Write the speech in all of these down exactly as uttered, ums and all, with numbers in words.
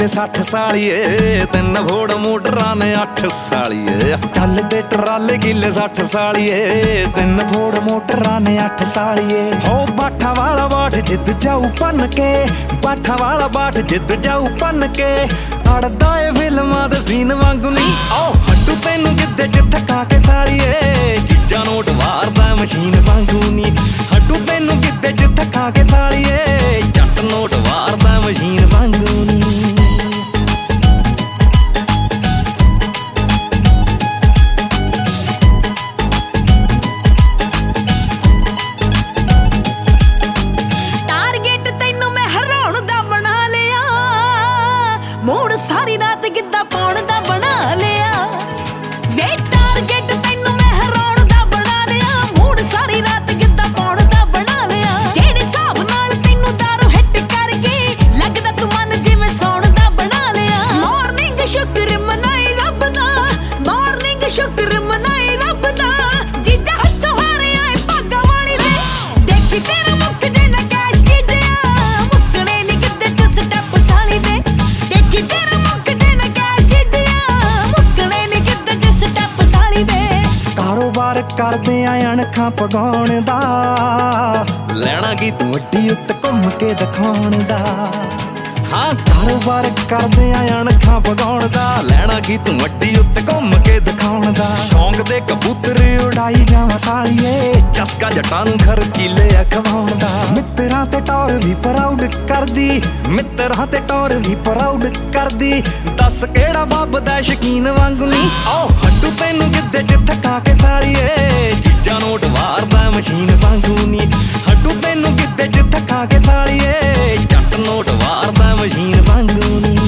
ਕਿੱਲੇ ਸੱਠ ਸਾਲੀਏ, ਤਿੰਨ ਫੋੜ ਮੋਟਰਾਂ ਨੇ ਅੱਠ ਸਾਲੀਏ। ਚੱਲਦੇ ਟਰਾਲੇ ਕਿੱਲੇ ਸੱਠ ਸਾਲੀਏ, ਤਿੰਨ ਫੋੜ ਮੋਟਰਾਂ ਨੇ ਅੱਠ ਸਾਲੀਏ। ਹੋ ਬਾਠਾ ਵਾਲਾ ਬਾਠ ਜਿੱਦ ਜਾਊ ਭੰਨ ਕੇ, ਬਾਠਾ ਵਾਲਾ ਬਾਠ ਜਿੱਦ ਜਾਊ ਭੰਨ ਕੇ। ਅੜਦਾ ਏ ਫਿਲਮਾਂ ਦੇ ਸੀਨ ਵਾਂਗੂ ਨੀ, ਆਓ ਹੱਡੂ ਤੈਨੂੰ ਗਿੱਧੇ ਚ ਥਕਾ ਕੇ ਸਾਲੀਏ। ਚੀਜ਼ਾਂ ਨੋਟ ਵਾਰਦਾ ਮਸ਼ੀਨ ਵਾਂਗੂ ਨੀ, ਹੱਡੂ ਤੈਨੂੰ ਗਿੱਧੇ ਚ ਥਕਾ ਕੇ ਸਾਲੀਏ। ਜੱਟ ਨੋਟ ਵਾਰਦਾ ਮਸ਼ੀਨ ਵਾਂਗੂ ਨੀ। ਟਾਰਗੇਟ ਤੈਨੂੰ ਮੈਂ ਹਰਾਉਣ ਦਾ ਬਣਾ ਲਿਆ, ਮੂਡ ਸਾਰੀ ਰਾਤ ਗਿੱਧਾ ਪਾਉਣ ਦਾ ਬਣਾ ਲਿਆ। ਵੇ ਟਾਰਗੇਟ ਤੈਨੂੰ ਮੈਂ ਹਰਾਉਣ ਦਾ ਬਣਾ ਲਿਆ, ਮੂਡ ਸਾਰੀ ਰਾਤ ਗਿੱਧਾ ਪਾਉਣ ਦਾ ਬਣਾ ਲਿਆ। ਜਿਹੜੇ ਹਿਸਾਬ ਨਾਲ ਤੈਨੂੰ ਦਾਰੂ ਹਿੱਟ ਕਰ ਗਈ, ਲੱਗਦਾ ਤੂੰ ਮਨ ਜਿਵੇਂ ਸੌਣ ਦਾ ਬਣਾ ਲਿਆ। ਮਾਰਨਿੰਗ ਸ਼ੁਕਰ ਮਨਾਈ ਰੱਬ ਦਾ, ਮਾਰਨਿੰਗ ਸ਼ੁਕਰ ਮਨਾਈ ਰੱਬ ਦਾ। ਜੀਜਾ ਹੱਥੋਂ ਹਾਰੇ ਆਏ ਭਾਗਾ ਵਾਲੀ ਦੇ, ਦੇਖੀ ਤੇਰਾ ਮੁੱਕ ਜੇ ਨਾ ਕੈਸ਼ ਜੀਜਿਆ, ਮੁੱਕਣੇ ਨੀ ਗਿੱਧੇ ਚ ਸਟੈਪ ਸਾਲੀ ਦੇ। ਦੇਖੀ ਤੇਰਾ ਮੁੱਕ ਜੇ ਨਾ ਕੈਸ਼ ਜੀਜਿਆ, ਮੁੱਕਣੇ ਨੀ ਗਿੱਧੇ ਚ ਸਟੈਪ ਸਾਲੀ ਦੇ। ਕਾਰੋਬਾਰ ਕਰਦੇ ਆ ਅਣਖਾਂ ਪਗਾਉਣ ਦਾ, ਲੈਣਾ ਕੀ ਤੂੰ ਅੱਡੀ ਉੱਤੇ ਘੁੰਮ ਕੇ ਦਿਖਾਉਣ ਦਾ। ਹਾਂ ਕਾਰੋਬਾਰ ਕਰਦੇ ਆ ਅਣਖਾਂ ਪਗਾਉਣ ਦਾ, ਲੈਣਾ ਕੀ ਤੂੰ ਅੱਡੀ ਉੱਤੇ ਘੁੰਮ ਕੇ ਦਿਖਾਉਣ ਦਾ। ਸ਼ੌਂਕ ਦੇ ਕਬੂਤਰ ਉਡਾਈ ਜਾਵਾਂ ਸਾਲੀਏ, ਚਸਕਾ ਜੱਟਾਂ ਨੂੰ ਖਰਚੀਲੇ ਅਖਵਾਉਣ ਦਾ। ਮਿੱਤਰਾਂ ਤੇ ਟੌਰ ਵੀ ਪ੍ਰਾਊਡ ਕਰਦੀ, ਮਿੱਤਰਾਂ ਤੇ ਟੌਰ ਵੀ ਪ੍ਰਾਊਡ ਕਰਦੀ। ਦੱਸ ਕਿਹੜਾ ਵੱਬਦਾ ਸ਼ਕੀਨ ਵਾਂਗੂ ਨੀ, ਆਓ ਹੱਡੂ ਤੈਨੂੰ ਗਿੱਧੇ ਚ ਥਕਾ ਕੇ ਸਾਲੀਏ। ਚੀਜ਼ਾਂ ਨੋਟ ਵਾਰਦਾ ਮਸ਼ੀਨ ਵਾਂਗੂ ਨੀ, ਹੱਡੂ ਤੈਨੂੰ ਗਿੱਧੇ ਚ ਥਕਾ ਕੇ ਸਾਲੀਏ। ਜੱਟ ਨੋਟ ਵਾਰਦਾ ਮਸ਼ੀਨ ਵਾਂਗੂ ਨੀ।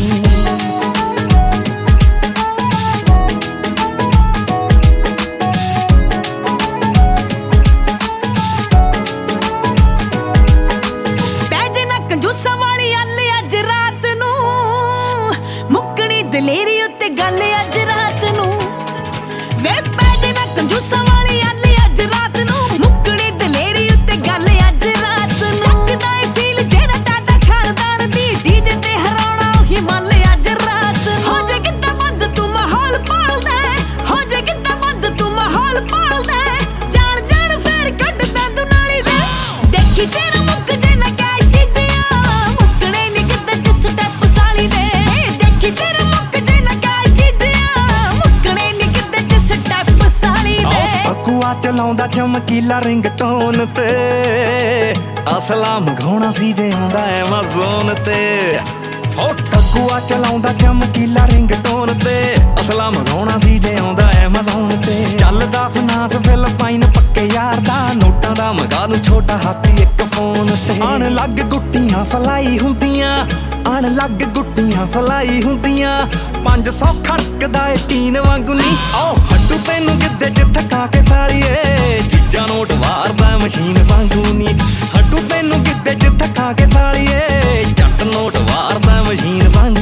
ਪੈਜੇ ਨਾ ਕੰਜੂਸਾਂ ਵਾਲੀ ਅੱਲ ਅੱਜ ਰਾਤ ਨੂੰ, ਮੁੱਕਣੀ ਦਲੇਰੀ ਉੱਤੇ ਗੱਲ ਅੱਜ ਰਾਤ ਨੂੰ। ਵੇ ਪੈਜੇ ਨਾ ਕੰਜੂਸਾਂ ਵਾਲੀ ਅੱਲ ਅੱਜ ਰਾਤ ਨੂੰ, ਮੁੱਕਣੀ ਦਲੇਰੀ ਉੱਤੇ ਗੱਲ ਅੱਜ ਰਾਤ ਨੂੰ। ਚੱਕਦਾ ਏ ਫੀਲ ਜਿਹੜਾ ਟਾਟਾ ਖਾਨਦਾਨ ਦੀ, ਡੀਜੇ ਤੇ ਹਰਾਉਣਾ ਉਹੀ ਮੱਲ ਅੱਜ ਰਾਤ। ਹੋ ਜੇ ਗਿੱਧਾ ਬੰਦ ਤੂੰ ਮਾਹੌਲ ਪਾਲਦਾ, ਹੋ ਜੇ ਗਿੱਧਾ ਬੰਦ ਤੂੰ ਮਾਹੌਲ ਪਾਲਦਾ। ਜਾਣ ਜਾਣ ਫੇਰ ਕੱਢਦਾ ਤੂੰ ਨਾਲੀ ਦੇ, ਦੇਖੀ ਤੇਰਾ ਮੁੱਕ ਜੇ ਨਾ ਕੈਸ਼ ਜੀਜਿਆ, ਮੁੱਕਣੇ ਨੀ ਗਿੱਧੇ ਚ ਸਟੈਪ ਸਾਲੀ ਦੇ। ਦੇਖੀ ਤੇਰਾ ਮੁੱਕ ਜੇ ਨਾ ਕੈਸ਼ ਜੀਜਿਆ, ਮੁੱਕਣੇ ਨੀ ਗਿੱਧੇ ਚ ਸਟੈਪ ਸਾਲੀ ਦੇ। ਟਕੂਆ ਚਲਾਉਂਦਾ ਚਮਕੀਲਾ ਰਿੰਗਟੋਨ ਤੇ, ਅਸਲਾ ਮਘਾਉਣਾ ਸੀ ਜੇ ਆਉਂਦਾ ਐਮਾਜ਼ੋਨ ਤੇ। ਹੋ ਟਕੂਆ ਚਲਾਉਂਦਾ ਚਮਕੀਲਾ ਰਿੰਗਟੋਨ ਤੇ, ਅਸਲਾ ਮਘਾਉਣਾ ਸੀ ਜੇ ਆਉਂਦਾ ਐਮਾਜ਼ੋਨ ਤੇ। ਚੱਲਦਾ ਫਨਾਸ ਫਿਲਪਾਈਨ ਪੱਕੇ ਯਾਰ ਦਾ, ਨੋਟਾਂ ਦਾ ਮਗਾ ਨੂੰ ਛੋਟਾ ਹਾਥੀ ਇੱਕ ਫੋਨ ਤੇ। ਆਣ ਲੱਗ ਗੁੱਟੀਆਂ ਫਲਾਈ ਹੁੰਦੀਆਂ, ਆਣ ਲੱਗ ਗੁੱਟੀਆਂ ਫਲਾਈ ਹੁੰਦੀਆਂ। ਪੰਜ ਸੌ ਖੜਕਦਾ ਏ ਟੀਨ ਵਾਂਗੂ ਨੀ, ਆਓ ਹੱਡੂ ਤੈਨੂੰ ਗਿੱਧੇ ਚ ਥਕਾ ਕੇ ਸਾਲੀਏ। ਚੀਜ਼ਾਂ ਨੋਟ ਵਾਰਦਾ ਮਸ਼ੀਨ ਵਾਂਗੂ ਨੀ, ਹੱਡੂ ਤੈਨੂੰ ਗਿੱਧੇ ਚ ਥਕਾ ਕੇ ਸਾਲੀਏ। ਜੱਟ ਨੋਟ ਵਾਰਦਾ ਮਸ਼ੀਨ ਵਾਂਗੂ।